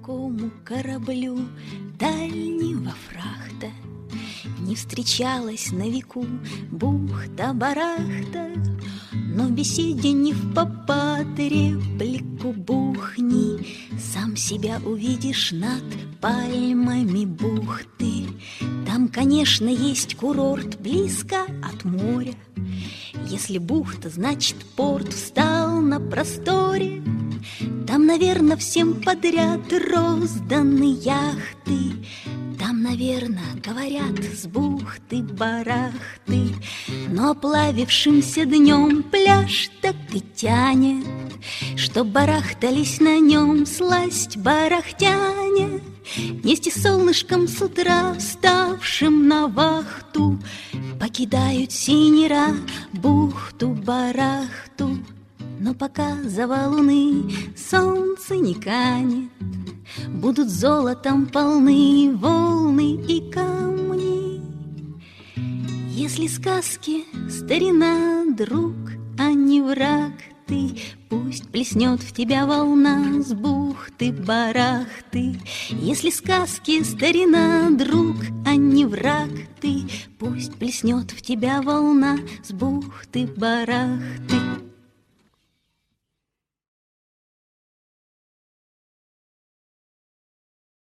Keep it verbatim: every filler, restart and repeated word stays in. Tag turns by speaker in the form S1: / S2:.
S1: морскому кораблю дальнего фрахта не встречалась на веку бухта-барахта, но в беседе не впопад реплику бухни, сам себя увидишь над пальмами бухты. Там, конечно, есть курорт близко от моря. Если бухта, значит порт встал на просторе. Там, наверное, всем подряд розданы яхты. Там, наверное, говорят с бухты-барахты. Но оплавившимся днем пляж так и тянет, что барахтались на нем сласть барахтяне. Вместе с солнышком с утра, вставшим на вахту, покидают синера бухту-барахту. Но пока завал луны солнце не канет, будут золотом полны волны и камни. Если сказки старина друг, а не враг ты, пусть плеснет в тебя волна с бухты-барахты. Если сказки старина друг, а не враг ты, пусть плеснет в тебя волна с бухты-барахты.